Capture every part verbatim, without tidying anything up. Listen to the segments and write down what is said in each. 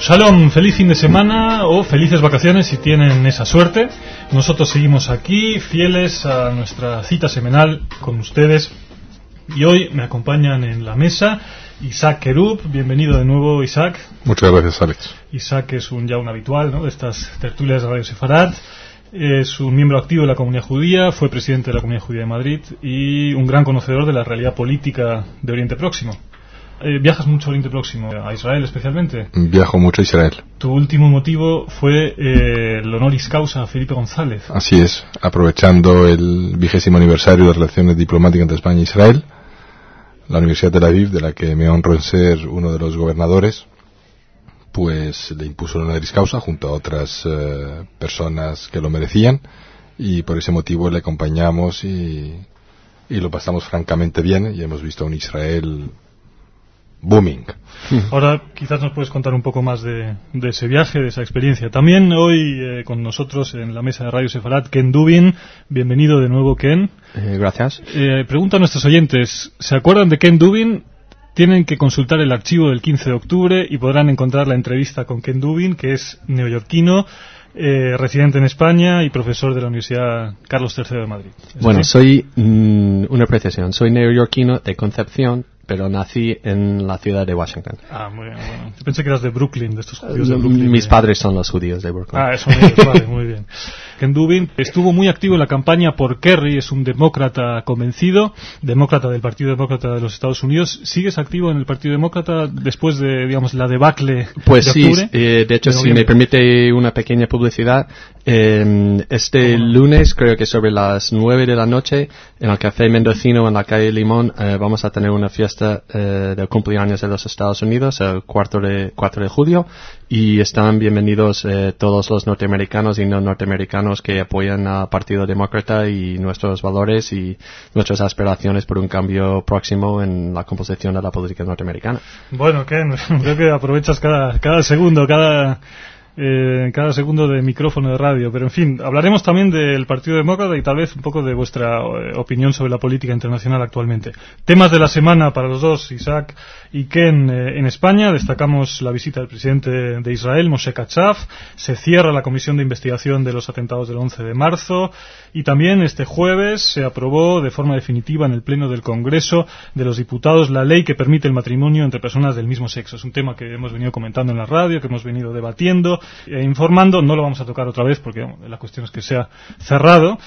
Shalom, feliz fin de semana o felices vacaciones si tienen esa suerte. Nosotros seguimos aquí, fieles a nuestra cita semanal con ustedes. Y hoy me acompañan en la mesa Isaac Kerub. Bienvenido de nuevo, Isaac. Muchas gracias, Alex. Isaac es un ya un habitual, ¿no?, de estas tertulias de Radio Sefarad. Es un miembro activo de la comunidad judía, fue presidente de la comunidad judía de Madrid y un gran conocedor de la realidad política de Oriente Próximo. Eh, ¿Viajas mucho a Oriente Próximo, a Israel especialmente? Viajo mucho a Israel. Tu último motivo fue eh, el honoris causa a Felipe González. Así es, aprovechando el vigésimo aniversario de las relaciones diplomáticas entre España e Israel, la Universidad de Tel Aviv, de la que me honro en ser uno de los gobernadores, pues le impuso el honoris causa junto a otras eh, personas que lo merecían, y por ese motivo le acompañamos y, y lo pasamos francamente bien, y hemos visto a un Israel booming. Ahora quizás nos puedes contar un poco más de, de ese viaje, de esa experiencia. También hoy eh, con nosotros en la mesa de Radio Sefarad, Ken Dubin. Bienvenido de nuevo, Ken. Eh, gracias. Eh, pregunta a nuestros oyentes, ¿se acuerdan de Ken Dubin? Tienen que consultar el archivo del quince de octubre y podrán encontrar la entrevista con Ken Dubin, que es neoyorquino, eh, residente en España y profesor de la Universidad Carlos tercero de Madrid. Bueno, así? soy mm, una precisión. Soy neoyorquino de Concepción, pero nací en la ciudad de Washington. Ah, muy bien. Bueno. Yo pensé que eras de Brooklyn, de estos judíos de Brooklyn. Mis padres son los judíos de Brooklyn. Ah, son ellos, vale, muy bien. Ken Dubin estuvo muy activo en la campaña por Kerry, es un demócrata convencido, demócrata del Partido Demócrata de los Estados Unidos. ¿Sigues activo en el Partido Demócrata después de, digamos, la debacle pues de octubre? Pues sí, eh, de hecho, de si me permite una pequeña publicidad, eh, este lunes, creo que sobre las nueve de la noche, en el Café Mendocino en la calle Limón, eh, vamos a tener una fiesta eh, del cumpleaños de los Estados Unidos, el cuatro de julio, y están bienvenidos eh, todos los norteamericanos y no norteamericanos que apoyan al Partido Demócrata y nuestros valores y nuestras aspiraciones por un cambio próximo en la composición de la política norteamericana. Bueno, Ken, creo que aprovechas cada, cada segundo, cada... Eh, cada segundo de micrófono de radio, pero en fin, hablaremos también del Partido Demócrata y tal vez un poco de vuestra eh, opinión sobre la política internacional actualmente. Temas de la semana para los dos, Isaac y Ken. Eh, en España destacamos la visita del presidente de Israel, Moshe Katsav, se cierra la comisión de investigación de los atentados del once de marzo y también este jueves se aprobó de forma definitiva en el Pleno del Congreso de los Diputados la ley que permite el matrimonio entre personas del mismo sexo. Es un tema que hemos venido comentando en la radio, que hemos venido debatiendo e informando. No lo vamos a tocar otra vez porque bueno, la cuestión es que sea cerrado.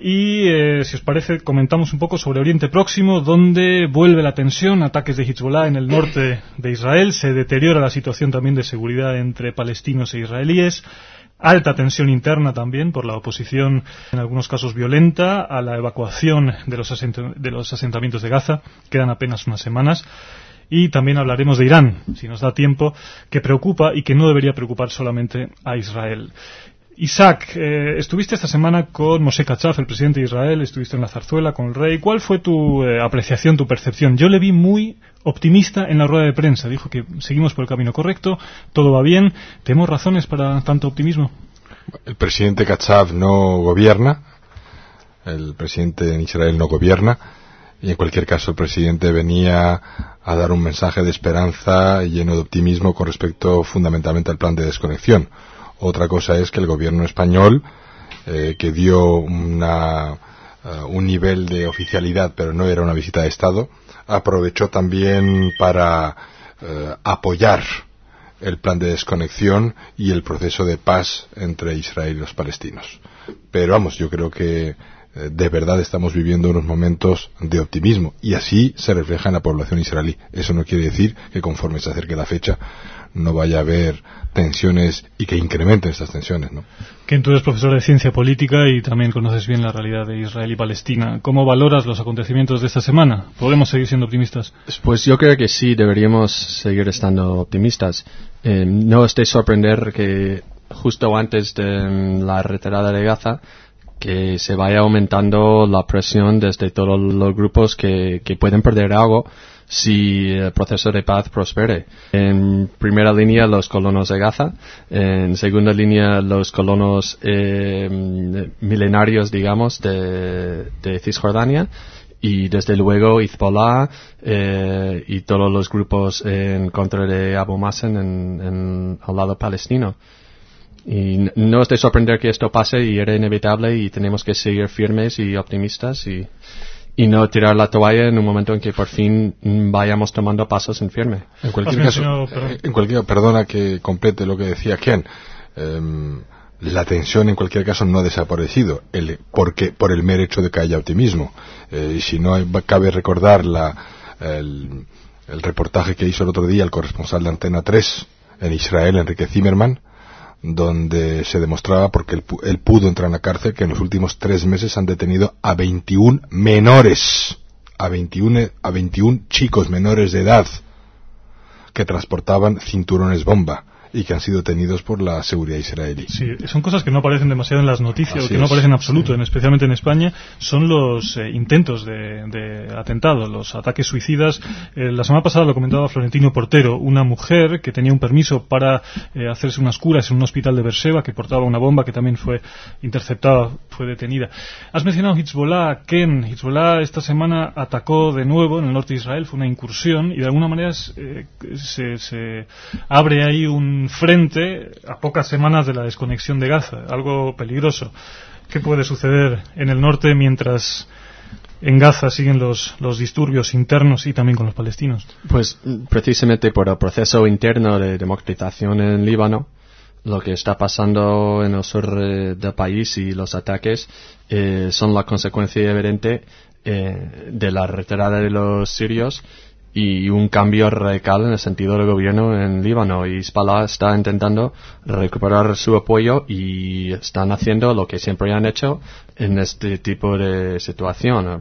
Y eh, si os parece, comentamos un poco sobre Oriente Próximo, donde vuelve la tensión, ataques de Hezbollah en el norte de Israel, se deteriora la situación también de seguridad entre palestinos e israelíes, alta tensión interna también por la oposición, en algunos casos violenta, a la evacuación de los, asent- de los asentamientos de Gaza. Quedan apenas unas semanas. Y también hablaremos de Irán, si nos da tiempo, que preocupa y que no debería preocupar solamente a Israel. Isaac, eh, estuviste esta semana con Moshe Katsav, el presidente de Israel, estuviste en la zarzuela con el rey. ¿Cuál fue tu eh, apreciación, tu percepción? Yo le vi muy optimista en la rueda de prensa. Dijo que seguimos por el camino correcto, todo va bien. ¿Tenemos razones para tanto optimismo? El presidente Katsav no gobierna, el presidente en Israel no gobierna, y en cualquier caso el presidente venía a dar un mensaje de esperanza lleno de optimismo con respecto fundamentalmente al plan de desconexión. Otra cosa es que el gobierno español, eh, que dio una, uh, un nivel de oficialidad, pero no era una visita de Estado, aprovechó también para uh, apoyar el plan de desconexión y el proceso de paz entre Israel y los palestinos. Pero vamos, yo creo que de verdad estamos viviendo unos momentos de optimismo y así se refleja en la población israelí. Eso no quiere decir que conforme se acerque la fecha no vaya a haber tensiones y que incrementen estas tensiones, ¿no? Que tú eres profesor de ciencia política y también conoces bien la realidad de Israel y Palestina. ¿Cómo valoras los acontecimientos de esta semana? ¿Podemos seguir siendo optimistas? Pues yo creo que sí, deberíamos seguir estando optimistas. Eh, no es de sorprender que justo antes de la retirada de Gaza que se vaya aumentando la presión desde todos los grupos que, que pueden perder algo si el proceso de paz prospere. En primera línea los colonos de Gaza, en segunda línea los colonos eh, milenarios, digamos, de, de Cisjordania, y desde luego Hezbollah eh, y todos los grupos en contra de Abu Mazen en, en, al lado palestino. Y no es de sorprender que esto pase y era inevitable y tenemos que seguir firmes y optimistas y, y no tirar la toalla en un momento en que por fin vayamos tomando pasos en firme. En cualquier caso, en cualquier, perdona que complete lo que decía Ken, eh, la tensión en cualquier caso no ha desaparecido, el, porque, por el mero hecho de que haya optimismo. Eh, y si no hay, cabe recordar la, el, el reportaje que hizo el otro día el corresponsal de Antena tres en Israel, Enrique Zimmerman, donde se demostraba, porque él, él pudo entrar en la cárcel, que en los últimos tres meses han detenido a veintiún menores, a veintiún, a veintiún chicos menores de edad que transportaban cinturones bomba y que han sido detenidos por la seguridad israelí. Sí, son cosas que no aparecen demasiado en las noticias, Así o que es. no aparecen en absoluto, sí. en, especialmente en España, son los eh, intentos de, de atentado, los ataques suicidas. Eh, la semana pasada lo comentaba Florentino Portero, una mujer que tenía un permiso para eh, hacerse unas curas en un hospital de Beerseba, que portaba una bomba que también fue interceptada, fue detenida. Has mencionado Hezbollah, Ken. Hezbollah esta semana atacó de nuevo en el norte de Israel, fue una incursión, y de alguna manera eh, se, se abre ahí un frente a pocas semanas de la desconexión de Gaza, algo peligroso. ¿Qué puede suceder en el norte mientras en Gaza siguen los, los disturbios internos y también con los palestinos? Pues precisamente por el proceso interno de democratización en Líbano, lo que está pasando en el sur eh, del país y los ataques eh, son la consecuencia evidente eh, de la retirada de los sirios y un cambio radical en el sentido del gobierno en Líbano. Y Hezbollah está intentando recuperar su apoyo y están haciendo lo que siempre han hecho en este tipo de situación.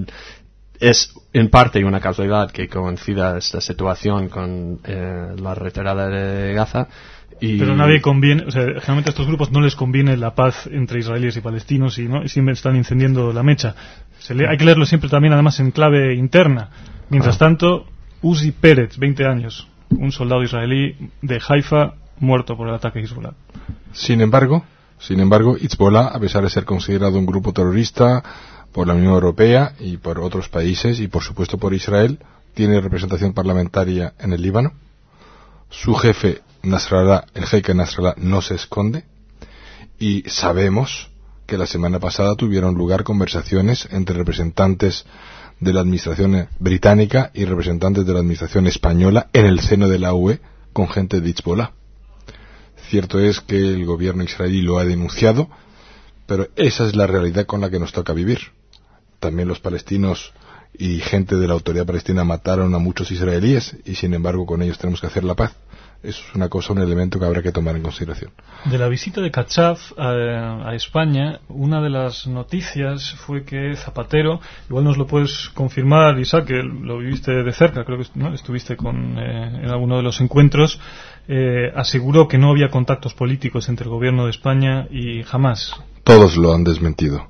Es en parte una casualidad que coincida esta situación con eh, la retirada de Gaza. Y Pero nadie conviene, o sea, generalmente a estos grupos no les conviene la paz entre israelíes y palestinos y, ¿no? y siempre están incendiando la mecha. Se le, hay que leerlo siempre también, además, en clave interna. Mientras ah. tanto, Uzi Pérez, veinte años, un soldado israelí de Haifa, muerto por el ataque de Hezbollah. Sin embargo, sin embargo, Hezbollah, a pesar de ser considerado un grupo terrorista por la Unión Europea y por otros países y por supuesto por Israel, tiene representación parlamentaria en el Líbano. Su jefe, Nasrallah, el jeque Nasrallah, no se esconde, y sabemos que la semana pasada tuvieron lugar conversaciones entre representantes de la administración británica y representantes de la administración española en el seno de la U E con gente de Hezbollah. Cierto es que el gobierno israelí lo ha denunciado, pero esa es la realidad con la que nos toca vivir. También los palestinos y gente de la autoridad palestina mataron a muchos israelíes y sin embargo con ellos tenemos que hacer la paz. Eso es una cosa, un elemento que habrá que tomar en consideración. De la visita de Kachav a, a España, una de las noticias fue que Zapatero, igual nos lo puedes confirmar, Isaac, que lo viviste de cerca, creo que ¿no? estuviste con, eh, en alguno de los encuentros, eh, aseguró que no había contactos políticos entre el gobierno de España y Hamás. Todos lo han desmentido.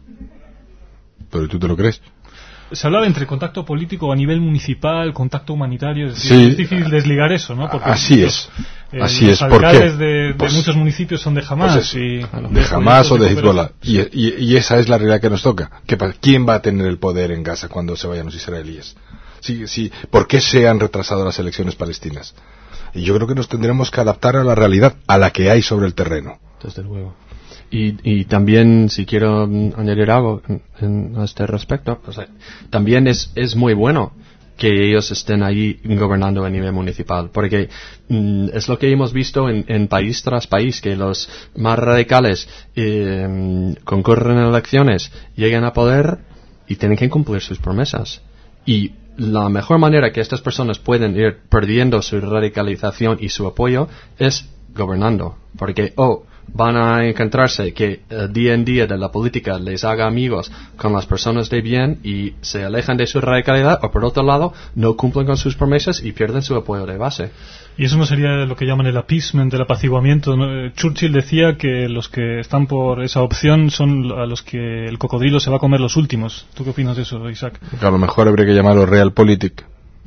¿Pero tú te lo crees? Se hablaba entre contacto político a nivel municipal, contacto humanitario, es decir, sí, es difícil desligar eso, ¿no? Porque así los, es, eh, así los es. ¿Por qué? alcaldes de, de pues, muchos municipios son de Hamás. Pues y de Hamás o de Hezbollah. Y, y, y esa es la realidad que nos toca. ¿Qué, ¿Quién va a tener el poder en Gaza cuando se vayan los israelíes? Sí, sí. ¿Por qué se han retrasado las elecciones palestinas? Y yo creo que nos tendremos que adaptar a la realidad, a la que hay sobre el terreno. Desde luego. Y, y también, si quiero añadir algo en, en, a este respecto, pues, también es, es muy bueno que ellos estén allí gobernando a nivel municipal, porque mm, es lo que hemos visto en, en país tras país, que los más radicales eh, concurren en elecciones, llegan a poder y tienen que cumplir sus promesas. Y la mejor manera que estas personas pueden ir perdiendo su radicalización y su apoyo es gobernando, porque oh van a encontrarse que uh, día en día de la política les haga amigos con las personas de bien y se alejan de su radicalidad, o por otro lado no cumplen con sus promesas y pierden su apoyo de base. Y eso no sería lo que llaman el appeasement, el apaciguamiento, ¿no? Churchill decía que los que están por esa opción son a los que el cocodrilo se va a comer los últimos. ¿Tú qué opinas de eso, Isaac? A lo mejor habría que llamarlo realpolitik.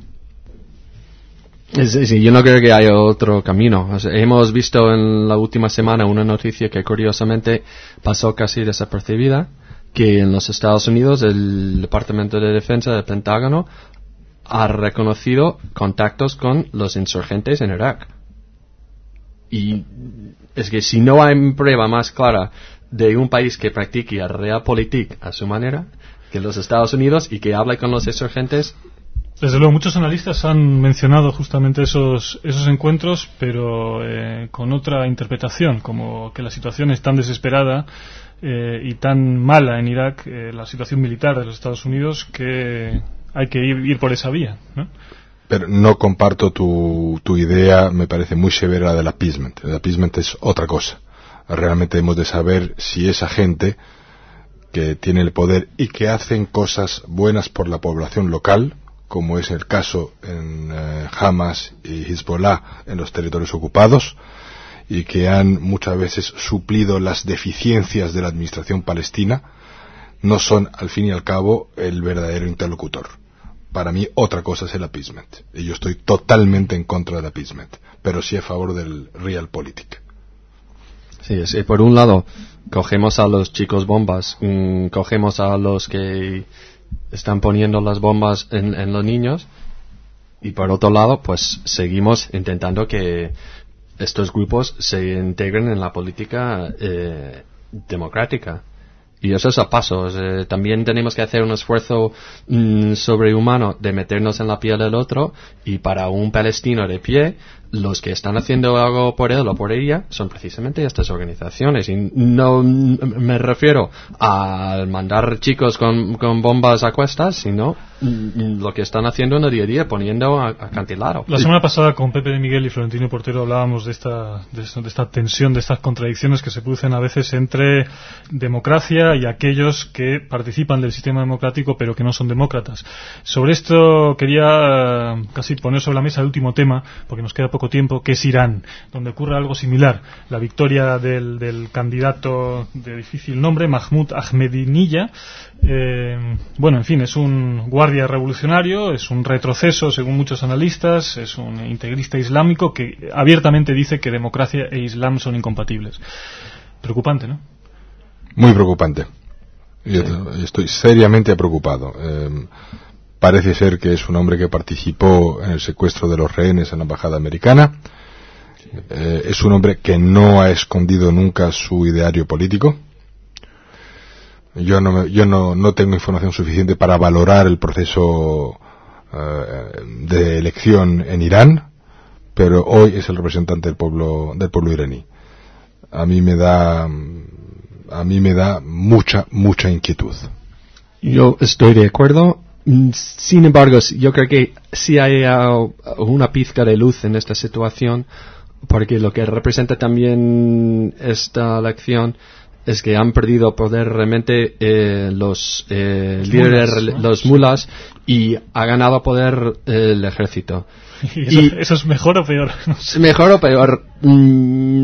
Sí, sí, yo no creo que haya otro camino. O sea, hemos visto en la última semana una noticia que curiosamente pasó casi desapercibida, que en los Estados Unidos el Departamento de Defensa del Pentágono ha reconocido contactos con los insurgentes en Irak. Y es que si no hay prueba más clara de un país que practique realpolitik a su manera que los Estados Unidos y que hable con los insurgentes. Desde luego, muchos analistas han mencionado justamente esos esos encuentros, pero eh, con otra interpretación, como que la situación es tan desesperada eh, y tan mala en Irak, eh, la situación militar de los Estados Unidos, que hay que ir, ir por esa vía, ¿no? Pero no comparto tu, tu idea, me parece muy severa del appeasement. El appeasement es otra cosa. Realmente hemos de saber si esa gente que tiene el poder y que hacen cosas buenas por la población local, como es el caso en eh, Hamas y Hezbollah en los territorios ocupados, y que han muchas veces suplido las deficiencias de la administración palestina, no son al fin y al cabo el verdadero interlocutor. Para mí otra cosa es el appeasement, y yo estoy totalmente en contra del appeasement, pero sí a favor del realpolitik. Sí, es, eh, por un lado cogemos a los chicos bombas, mmm, cogemos a los que están poniendo las bombas en, en los niños, y por otro lado pues seguimos intentando que estos grupos se integren en la política eh, democrática. Y eso es a pasos. Eh, también tenemos que hacer un esfuerzo mmm, sobrehumano de meternos en la piel del otro, y para un palestino de pie, los que están haciendo algo por él o por ella son precisamente estas organizaciones. Y no me refiero a mandar chicos con, con bombas a cuestas, sino lo que están haciendo en el día a día, poniendo acantilado. La semana pasada con Pepe de Miguel y Florentino Portero hablábamos de esta, de, esta, de esta tensión, de estas contradicciones que se producen a veces entre democracia y aquellos que participan del sistema democrático pero que no son demócratas. Sobre esto quería uh, casi poner sobre la mesa el último tema, porque nos queda poco tiempo, que es Irán, donde ocurre algo similar. La victoria del, del candidato de difícil nombre, Mahmoud Ahmadinejad, eh, bueno, en fin, es un guardia revolucionario, es un retroceso según muchos analistas, es un integrista islámico que abiertamente dice que democracia e islam son incompatibles. Preocupante, ¿no? Muy preocupante. Yo Sí. estoy seriamente preocupado. Eh, parece ser que es un hombre que participó en el secuestro de los rehenes en la embajada americana. Eh, es un hombre que no ha escondido nunca su ideario político. Yo no, me, yo no, no tengo información suficiente para valorar el proceso eh, de elección en Irán, pero hoy es el representante del pueblo del pueblo iraní. A mí me da a mí me da mucha mucha inquietud. Yo estoy de acuerdo. Sin embargo, yo creo que sí hay uh, una pizca de luz en esta situación, porque lo que representa también esta elección es que han perdido poder realmente eh, los eh, los líderes, mulas, ¿no? los mulas, y ha ganado poder eh, el ejército. ¿Y eso, Y- eso es mejor o peor? No sé. Mejor o peor, mm,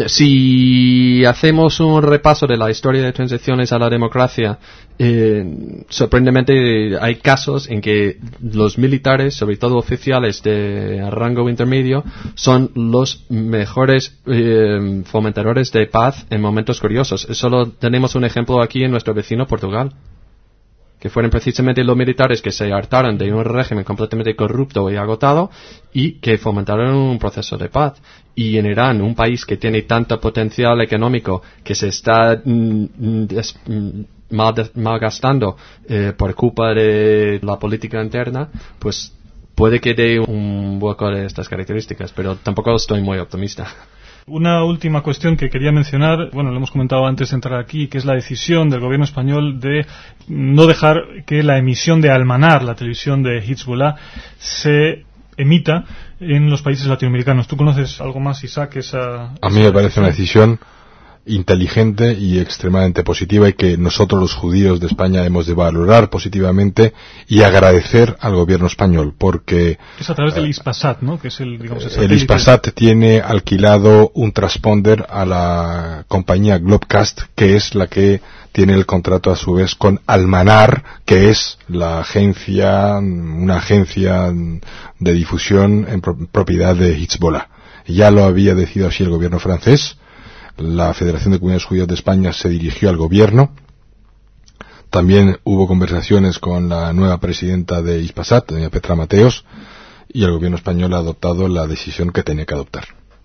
si hacemos un repaso de la historia de transiciones a la democracia, eh, sorprendentemente hay casos en que los militares, sobre todo oficiales de rango intermedio, son los mejores eh, fomentadores de paz en momentos curiosos. Solo tenemos un ejemplo aquí en nuestro vecino Portugal, que fueron precisamente los militares que se hartaron de un régimen completamente corrupto y agotado, y que fomentaron un proceso de paz. Y en Irán, un país que tiene tanto potencial económico, que se está mm, des, mm, mal, malgastando eh, por culpa de la política interna, pues puede que dé un hueco de estas características, pero tampoco estoy muy optimista. Una última cuestión que quería mencionar, bueno, lo hemos comentado antes de entrar aquí, que es la decisión del gobierno español de no dejar que la emisión de Almanar, la televisión de Hezbollah, se emita en los países latinoamericanos. ¿Tú conoces algo más, Isaac? Esa, A mí me parece una decisión inteligente y extremadamente positiva, y que nosotros los judíos de España hemos de valorar positivamente y agradecer al gobierno español, porque Es a través del Ispasat, ¿no? Que es el, digamos, el el satélite. Ispasat tiene alquilado un transponder a la compañía Globecast, que es la que tiene el contrato a su vez con Almanar, que es la agencia, una agencia de difusión en pro- propiedad de Hezbollah. Ya lo había decidido así el gobierno francés. La Federación de Comunidades Judías de España se dirigió al gobierno También hubo conversaciones con la nueva presidenta de Hispasat, doña Petra Mateos, y el gobierno español ha adoptado la decisión que tenía que adoptar.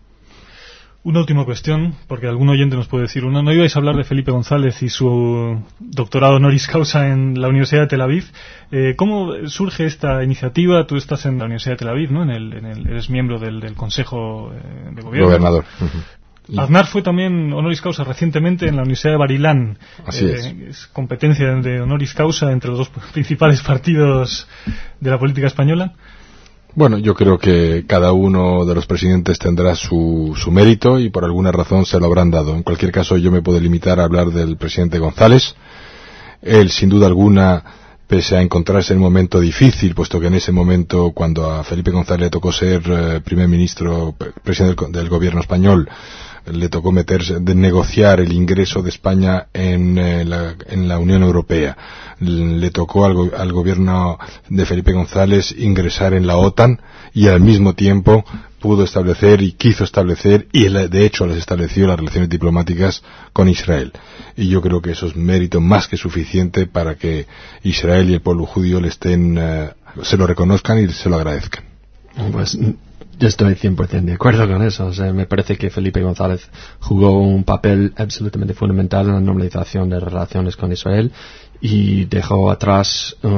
Una última cuestión, porque algún oyente nos puede decir, ¿no, no ibais a hablar de Felipe González y su doctorado honoris causa en la Universidad de Tel Aviv? Eh, ¿Cómo surge esta iniciativa? Tú estás en la Universidad de Tel Aviv, ¿no? En el, en el, eres miembro del, del Consejo eh, de Gobierno. Gobernador. Uh-huh. Aznar fue también honoris causa recientemente en la Universidad de Barilán. Así eh, es. Es competencia de honoris causa entre los dos principales partidos de la política española. Bueno, yo creo que cada uno de los presidentes tendrá su, su mérito y por alguna razón se lo habrán dado. En cualquier caso, yo me puedo limitar a hablar del presidente González. Él, sin duda alguna, pese a encontrarse en un momento difícil, puesto que en ese momento, cuando a Felipe González le tocó ser eh, primer ministro, presidente del, del gobierno español, le tocó meterse, de negociar el ingreso de España en, eh, la, en la Unión Europea. Le tocó al, go, al gobierno de Felipe González ingresar en la OTAN y al mismo tiempo pudo establecer y quiso establecer y de hecho les estableció las relaciones diplomáticas con Israel. Y yo creo que eso es mérito más que suficiente para que Israel y el pueblo judío le estén, eh, se lo reconozcan y se lo agradezcan. Pues yo estoy cien por ciento de acuerdo con eso. O sea, me parece que Felipe González jugó un papel absolutamente fundamental en la normalización de relaciones con Israel y dejó atrás uh,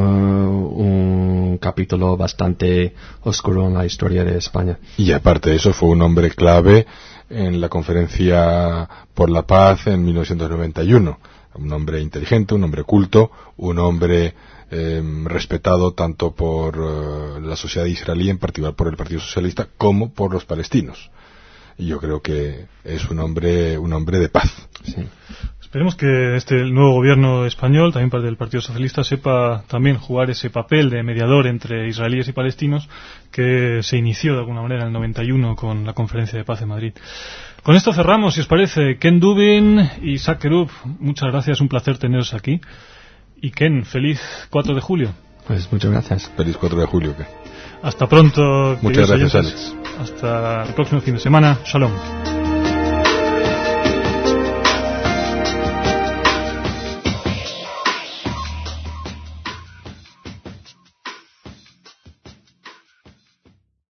un capítulo bastante oscuro en la historia de España. Y aparte de eso, fue un hombre clave en la Conferencia por la Paz en mil novecientos noventa y uno. Un hombre inteligente, un hombre culto, un hombre eh, respetado tanto por uh, la sociedad israelí, en particular por el Partido Socialista, como por los palestinos. Y yo creo que es un hombre, un hombre de paz. Sí. Esperemos que este nuevo gobierno español, también parte del Partido Socialista, sepa también jugar ese papel de mediador entre israelíes y palestinos que se inició de alguna manera en el noventa y uno con la Conferencia de Paz de Madrid. Con esto cerramos, si os parece. Ken Dubin y Isaac Kerub, muchas gracias, un placer teneros aquí. Y Ken, feliz cuatro de julio. Pues muchas gracias. Feliz cuatro de julio. ¿qué? Hasta pronto. Muchas gracias, oyentes. Alex. Hasta el próximo fin de semana. Shalom.